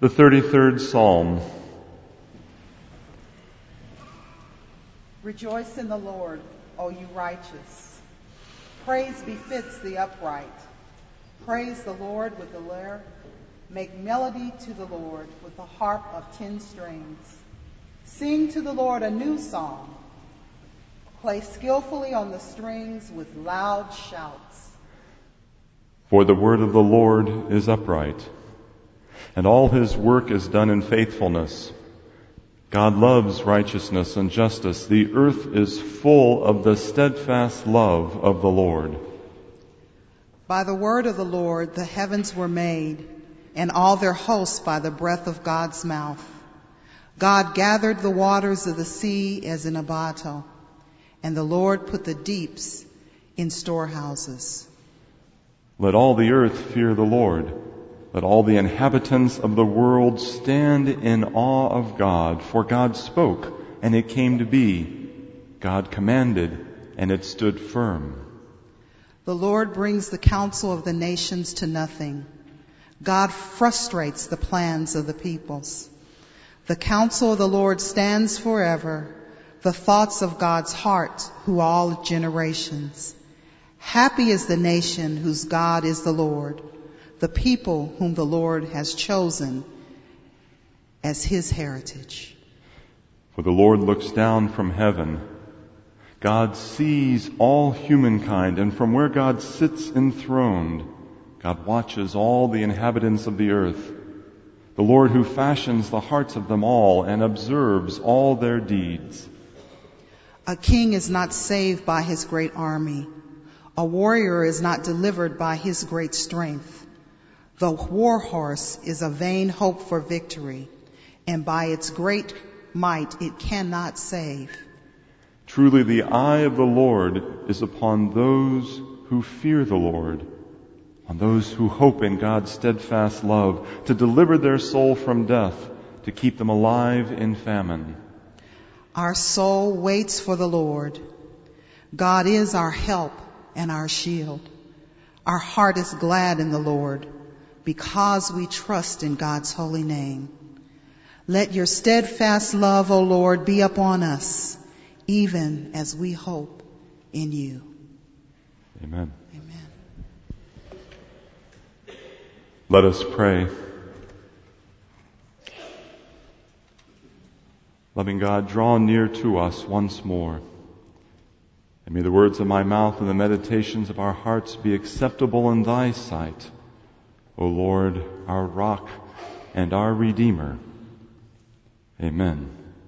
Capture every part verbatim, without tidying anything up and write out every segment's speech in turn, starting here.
The thirty-third Psalm. Rejoice in the Lord, O you righteous. Praise befits the upright. Praise the Lord with the lyre. Make melody to the Lord with the harp of ten strings. Sing to the Lord a new song. Play skillfully on the strings with loud shouts. For the word of the Lord is upright, and all his work is done in faithfulness. God loves righteousness and justice. The earth is full of the steadfast love of the Lord. By the word of the Lord the heavens were made, and all their hosts by the breath of God's mouth. God gathered the waters of the sea as in a bottle, and the Lord put the deeps in storehouses. Let all the earth fear the Lord. Let all the inhabitants of the world stand in awe of God. For God spoke, and it came to be. God commanded, and it stood firm. The Lord brings the counsel of the nations to nothing. God frustrates the plans of the peoples. The counsel of the Lord stands forever, the thoughts of God's heart, who all generations. Happy is the nation whose God is the Lord, the people whom the Lord has chosen as his heritage. For the Lord looks down from heaven. God sees all humankind, and from where God sits enthroned, God watches all the inhabitants of the earth. The Lord who fashions the hearts of them all and observes all their deeds. A king is not saved by his great army. A warrior is not delivered by his great strength. The war horse is a vain hope for victory, and by its great might it cannot save. Truly the eye of the Lord is upon those who fear the Lord, on those who hope in God's steadfast love, to deliver their soul from death, to keep them alive in famine. Our soul waits for the Lord. God is our help and our shield. Our heart is glad in the Lord, because we trust in God's holy name. Let your steadfast love, O Lord, be upon us, even as we hope in you. Amen. Amen. Let us pray. Loving God, draw near to us once more. And may the words of my mouth and the meditations of our hearts be acceptable in thy sight, O Lord, our rock and our Redeemer. Amen.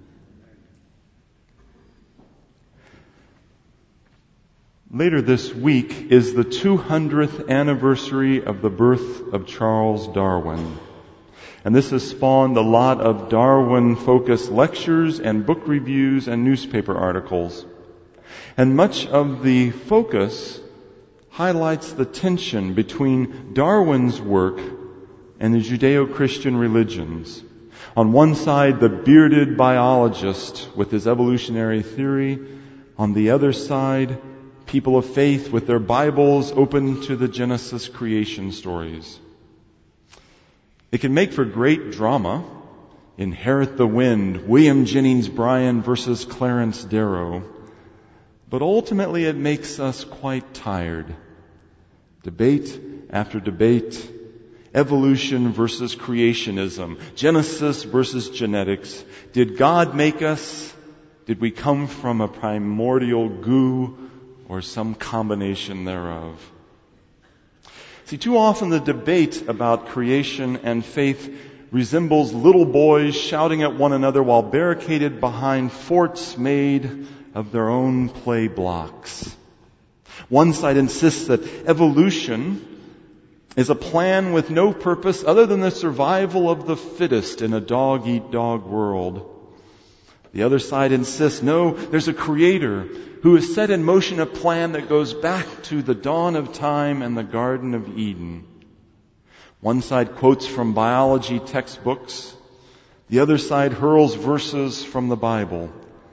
Later this week is the two hundredth anniversary of the birth of Charles Darwin. And this has spawned a lot of Darwin-focused lectures and book reviews and newspaper articles. And much of the focus highlights the tension between Darwin's work and the Judeo-Christian religions. On one side, the bearded biologist with his evolutionary theory. On the other side, people of faith with their Bibles open to the Genesis creation stories. It can make for great drama. Inherit the Wind, William Jennings Bryan versus Clarence Darrow. But ultimately it makes us quite tired. Debate after debate. Evolution versus creationism. Genesis versus genetics. Did God make us? Did we come from a primordial goo or some combination thereof? See, too often the debate about creation and faith resembles little boys shouting at one another while barricaded behind forts made of their own play blocks. One side insists that evolution is a plan with no purpose other than the survival of the fittest in a dog-eat-dog world. The other side insists, no, there's a creator who has set in motion a plan that goes back to the dawn of time and the Garden of Eden. One side quotes from biology textbooks. The other side hurls verses from the Bible.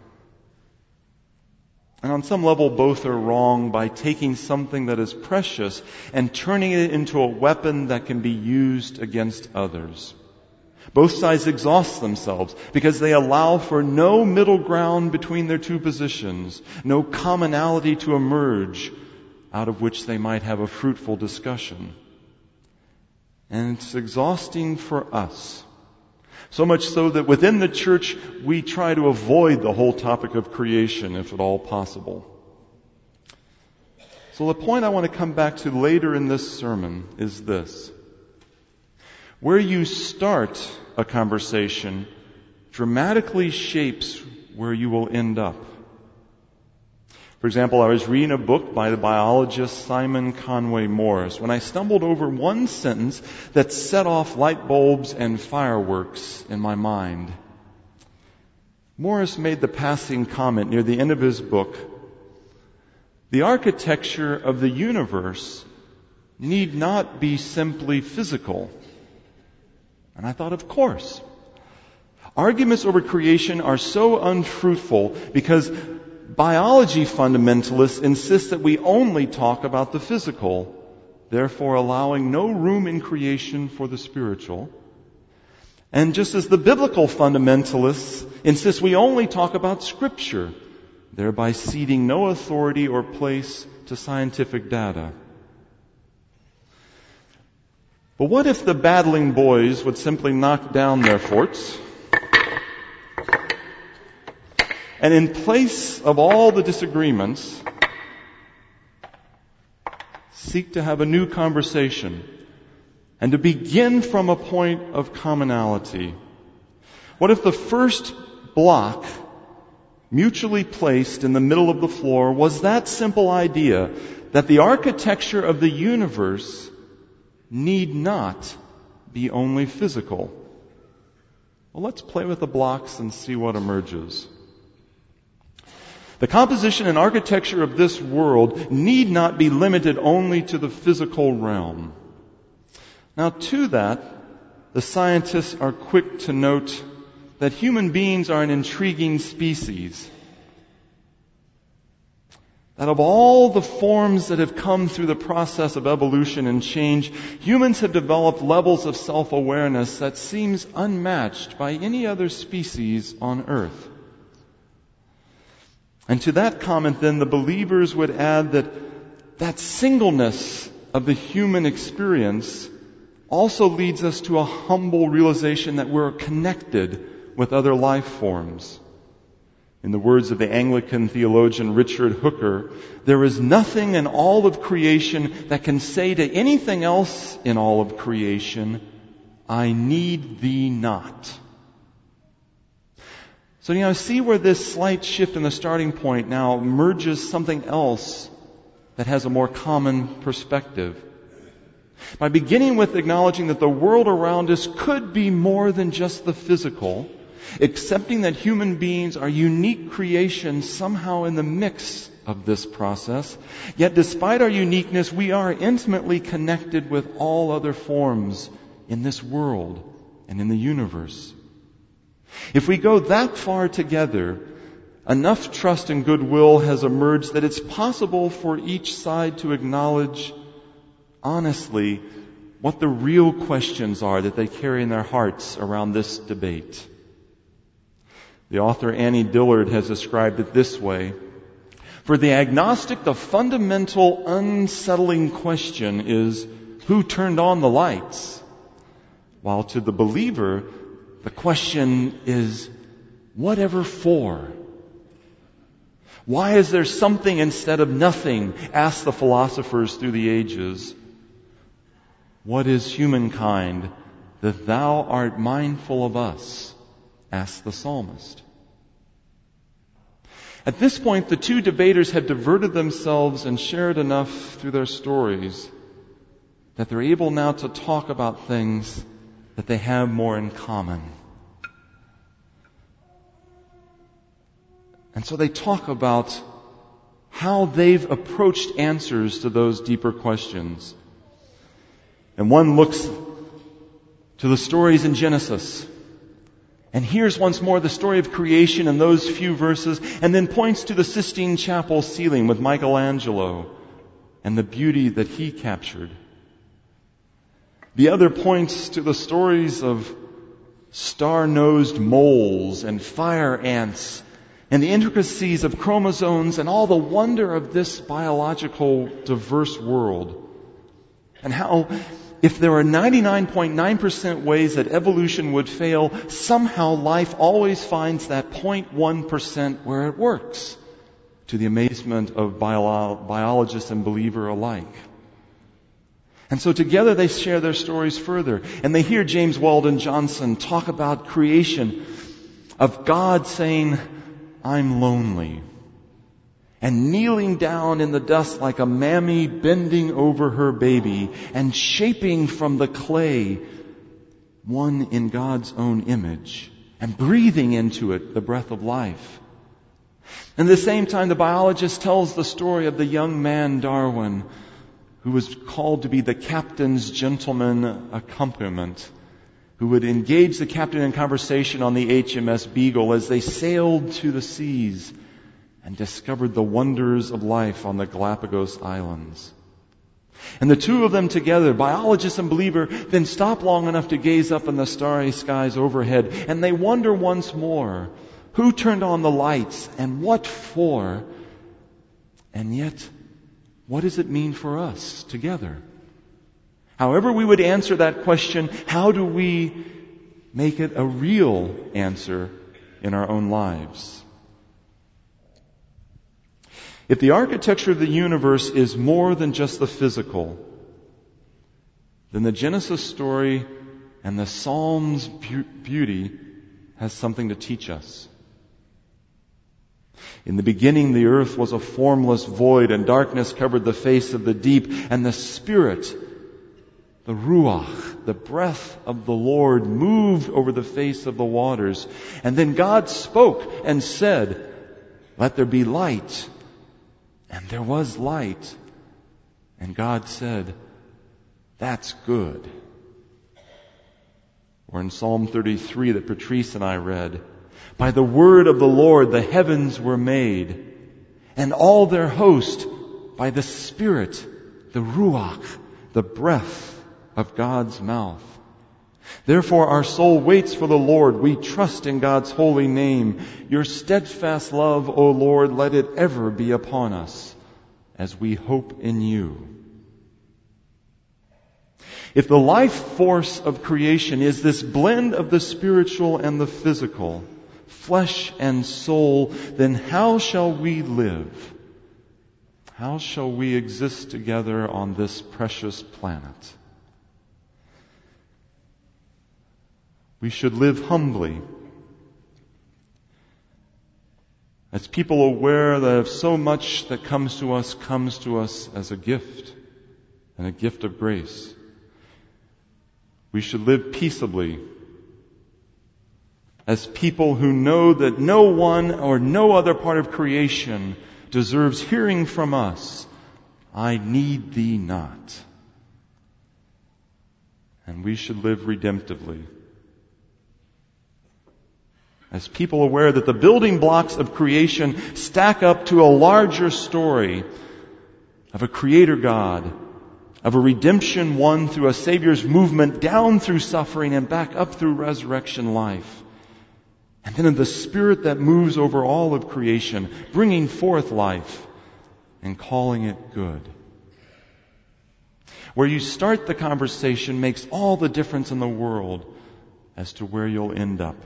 And on some level, both are wrong by taking something that is precious and turning it into a weapon that can be used against others. Both sides exhaust themselves because they allow for no middle ground between their two positions, no commonality to emerge out of which they might have a fruitful discussion. And it's exhausting for us. So much so that within the church we try to avoid the whole topic of creation if at all possible. So the point I want to come back to later in this sermon is this. Where you start a conversation dramatically shapes where you will end up. For example, I was reading a book by the biologist Simon Conway Morris when I stumbled over one sentence that set off light bulbs and fireworks in my mind. Morris made the passing comment near the end of his book, "The architecture of the universe need not be simply physical." And I thought, of course. Arguments over creation are so unfruitful because biology fundamentalists insist that we only talk about the physical, therefore allowing no room in creation for the spiritual. And just as the biblical fundamentalists insist we only talk about Scripture, thereby ceding no authority or place to scientific data. But what if the battling boys would simply knock down their forts and in place of all the disagreements, seek to have a new conversation and to begin from a point of commonality? What if the first block mutually placed in the middle of the floor was that simple idea that the architecture of the universe need not be only physical? Well, let's play with the blocks and see what emerges. The composition and architecture of this world need not be limited only to the physical realm. Now, to that, the scientists are quick to note that human beings are an intriguing species. That of all the forms that have come through the process of evolution and change, humans have developed levels of self-awareness that seems unmatched by any other species on earth. And to that comment, then, the believers would add that that singleness of the human experience also leads us to a humble realization that we're connected with other life forms. In the words of the Anglican theologian Richard Hooker, there is nothing in all of creation that can say to anything else in all of creation, "I need thee not." So, you know, see where this slight shift in the starting point now merges something else that has a more common perspective. By beginning with acknowledging that the world around us could be more than just the physical, accepting that human beings are unique creations somehow in the mix of this process, yet despite our uniqueness, we are intimately connected with all other forms in this world and in the universe. If we go that far together, enough trust and goodwill has emerged that it's possible for each side to acknowledge honestly what the real questions are that they carry in their hearts around this debate. The author Annie Dillard has described it this way: for the agnostic, the fundamental unsettling question is, who turned on the lights? While to the believer, the question is, whatever for? Why is there something instead of nothing? Ask the philosophers through the ages. What is humankind that thou art mindful of us? Asked the psalmist. At this point, the two debaters had diverted themselves and shared enough through their stories that they're able now to talk about things that they have more in common. And so they talk about how they've approached answers to those deeper questions. And one looks to the stories in Genesis and hears once more the story of creation in those few verses, and then points to the Sistine Chapel ceiling with Michelangelo and the beauty that he captured. The other points to the stories of star-nosed moles and fire ants, and the intricacies of chromosomes and all the wonder of this biological diverse world. And how, if there are ninety-nine point nine percent ways that evolution would fail, somehow life always finds that zero point one percent where it works, to the amazement of bio- biologist and believer alike. And so together they share their stories further, and they hear James Weldon Johnson talk about creation, of God saying, I'm lonely, and kneeling down in the dust like a mammy bending over her baby and shaping from the clay one in God's own image and breathing into it the breath of life. And at the same time, the biologist tells the story of the young man Darwin, who was called to be the captain's gentleman accompaniment, who would engage the captain in conversation on the H M S Beagle as they sailed to the seas and discovered the wonders of life on the Galapagos Islands. And the two of them together, biologist and believer, then stop long enough to gaze up in the starry skies overhead, and they wonder once more, who turned on the lights and what for? And yet, what does it mean for us together? However we would answer that question, how do we make it a real answer in our own lives? If the architecture of the universe is more than just the physical, then the Genesis story and the Psalms' beauty has something to teach us. In the beginning, the earth was a formless void, and darkness covered the face of the deep, and the Spirit, the Ruach, the breath of the Lord, moved over the face of the waters. And then God spoke and said, let there be light. And there was light. And God said, that's good. Or in Psalm thirty-three that Patrice and I read, by the word of the Lord the heavens were made, and all their host by the Spirit, the Ruach, the breath of God's mouth. Therefore our soul waits for the Lord. We trust in God's holy name. Your steadfast love, O Lord, let it ever be upon us as we hope in you. If the life force of creation is this blend of the spiritual and the physical, flesh and soul, then how shall we live? How shall we exist together on this precious planet? We should live humbly, as people aware that so much that comes to us comes to us as a gift, and a gift of grace. We should live peaceably, as people who know that no one or no other part of creation deserves hearing from us, I need thee not. And we should live redemptively, as people aware that the building blocks of creation stack up to a larger story of a creator God, of a redemption won through a Savior's movement down through suffering and back up through resurrection life. And then in the Spirit that moves over all of creation, bringing forth life and calling it good. Where you start the conversation makes all the difference in the world as to where you'll end up.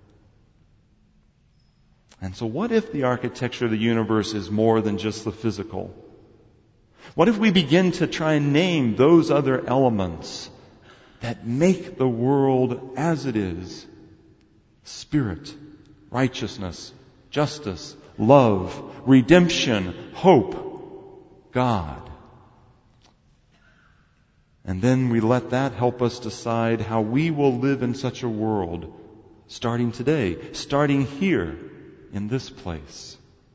And so what if the architecture of the universe is more than just the physical? What if we begin to try and name those other elements that make the world as it is? Spirit, righteousness, justice, love, redemption, hope, God. And then we let that help us decide how we will live in such a world, starting today, starting here in this place.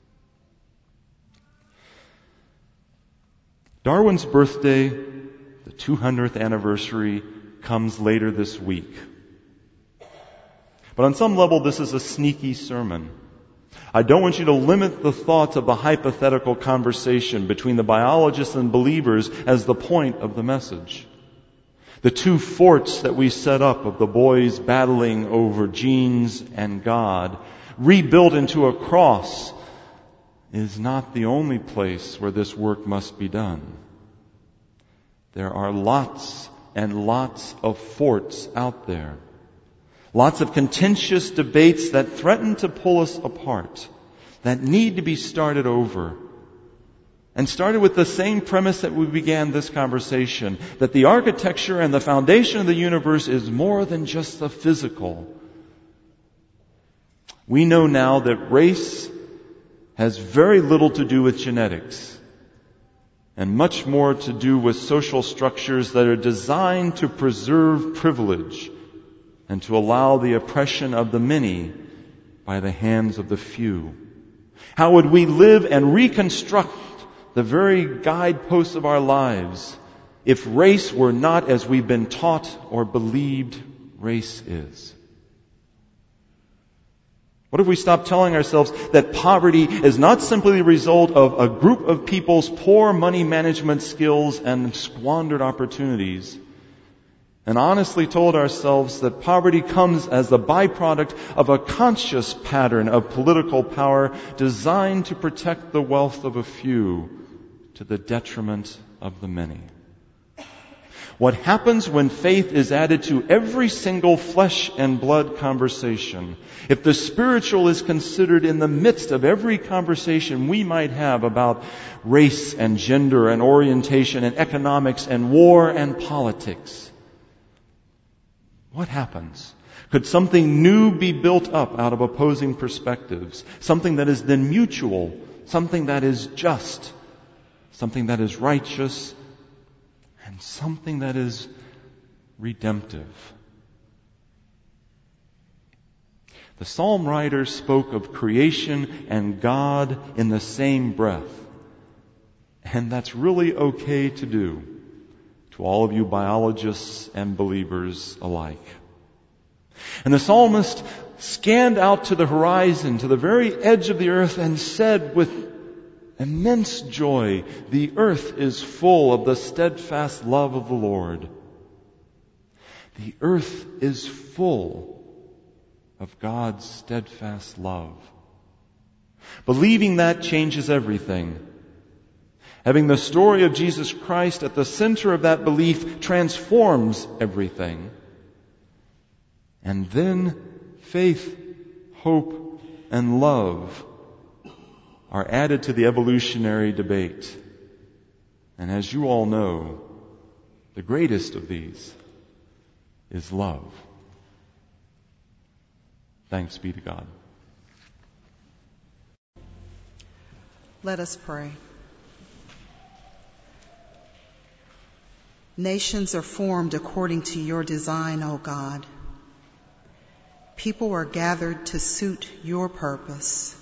Darwin's birthday, the two hundredth anniversary, comes later this week. But on some level, this is a sneaky sermon. I don't want you to limit the thoughts of the hypothetical conversation between the biologists and believers as the point of the message. The two forts that we set up of the boys battling over genes and God, rebuilt into a cross, is not the only place where this work must be done. There are lots and lots of forts out there. Lots of contentious debates that threaten to pull us apart, that need to be started over. And started with the same premise that we began this conversation, that the architecture and the foundation of the universe is more than just the physical. We know now that race has very little to do with genetics, and much more to do with social structures that are designed to preserve privilege and to allow the oppression of the many by the hands of the few. How would we live and reconstruct the very guideposts of our lives if race were not as we've been taught or believed race is? What if we stop telling ourselves that poverty is not simply the result of a group of people's poor money management skills and squandered opportunities, and honestly told ourselves that poverty comes as the byproduct of a conscious pattern of political power designed to protect the wealth of a few to the detriment of the many? What happens when faith is added to every single flesh and blood conversation, if the spiritual is considered in the midst of every conversation we might have about race and gender and orientation and economics and war and politics? What happens? Could something new be built up out of opposing perspectives? Something that is then mutual, something that is just, something that is righteous, and something that is redemptive. The psalm writer spoke of creation and God in the same breath. And that's really okay to do, to all of you biologists and believers alike. And the psalmist scanned out to the horizon, to the very edge of the earth, and said with immense joy, "The earth is full of the steadfast love of the Lord." The earth is full of God's steadfast love. Believing that changes everything. Having the story of Jesus Christ at the center of that belief transforms everything. And then faith, hope, and love are added to the evolutionary debate. And as you all know, the greatest of these is love. Thanks be to God. Let us pray. Nations are formed according to your design, O God. People are gathered to suit your purpose.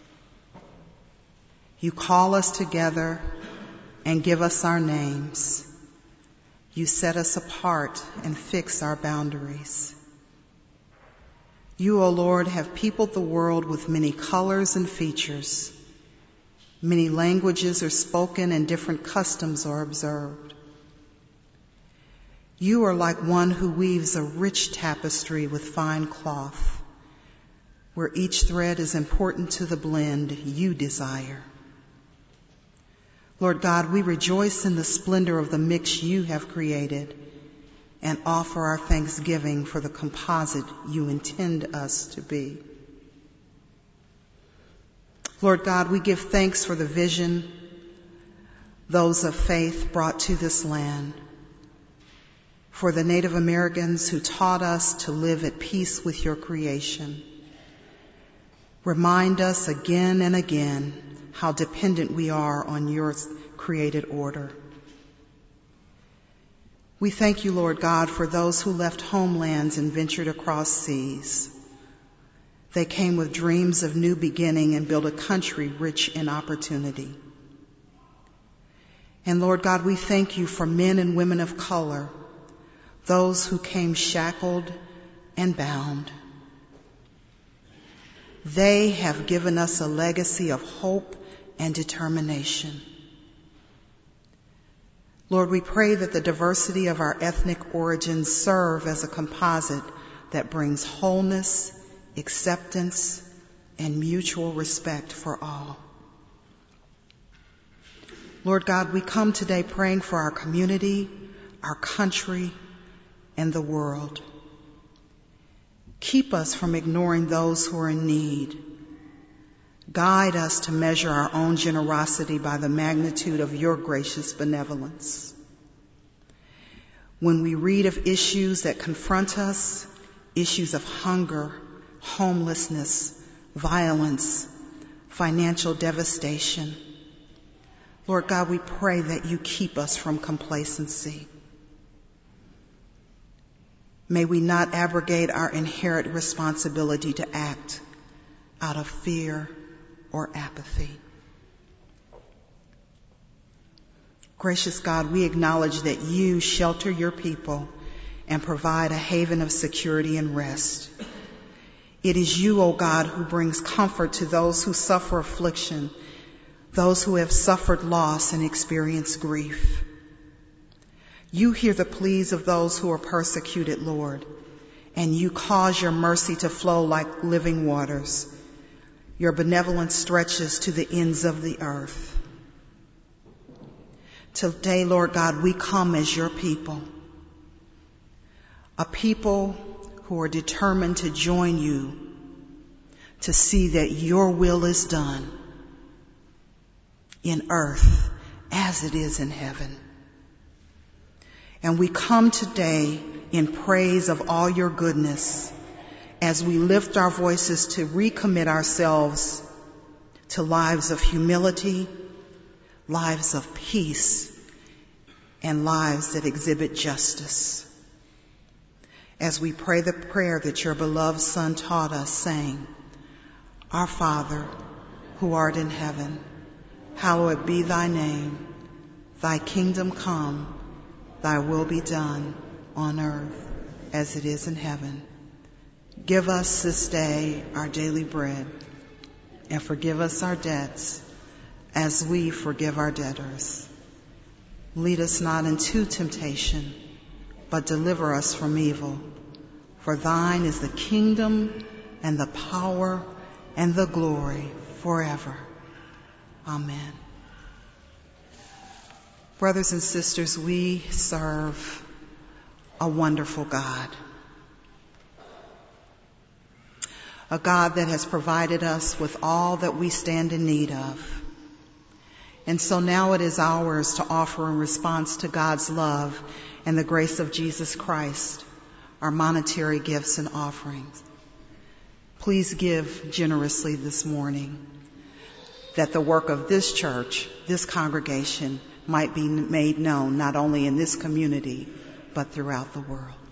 You call us together and give us our names. You set us apart and fix our boundaries. You, O Lord, have peopled the world with many colors and features. Many languages are spoken and different customs are observed. You are like one who weaves a rich tapestry with fine cloth, where each thread is important to the blend you desire. Lord God, we rejoice in the splendor of the mix you have created and offer our thanksgiving for the composite you intend us to be. Lord God, we give thanks for the vision those of faith brought to this land, for the Native Americans who taught us to live at peace with your creation. Remind us again and again how dependent we are on your created order. We thank you, Lord God, for those who left homelands and ventured across seas. They came with dreams of new beginning and built a country rich in opportunity. And Lord God, we thank you for men and women of color, those who came shackled and bound. They have given us a legacy of hope and determination. Lord, we pray that the diversity of our ethnic origins serve as a composite that brings wholeness, acceptance, and mutual respect for all. Lord God, we come today praying for our community, our country, and the world. Keep us from ignoring those who are in need. Guide us to measure our own generosity by the magnitude of your gracious benevolence. When we read of issues that confront us, issues of hunger, homelessness, violence, financial devastation, Lord God, we pray that you keep us from complacency. May we not abrogate our inherent responsibility to act out of fear or apathy. Gracious God, we acknowledge that you shelter your people and provide a haven of security and rest. It is you, O God, who brings comfort to those who suffer affliction, those who have suffered loss and experienced grief. You hear the pleas of those who are persecuted, Lord, and you cause your mercy to flow like living waters. Your benevolence stretches to the ends of the earth. Today, Lord God, we come as your people, a people who are determined to join you to see that your will is done in earth as it is in heaven. And we come today in praise of all your goodness as we lift our voices to recommit ourselves to lives of humility, lives of peace, and lives that exhibit justice. As we pray the prayer that your beloved Son taught us, saying, Our Father, who art in heaven, hallowed be thy name. Thy kingdom come, thy will be done on earth as it is in heaven. Give us this day our daily bread, and forgive us our debts as we forgive our debtors. Lead us not into temptation, but deliver us from evil. For thine is the kingdom and the power and the glory forever. Amen. Brothers and sisters, we serve a wonderful God. A God that has provided us with all that we stand in need of. And so now it is ours to offer in response to God's love and the grace of Jesus Christ, our monetary gifts and offerings. Please give generously this morning, that the work of this church, this congregation, might be made known not only in this community, but throughout the world.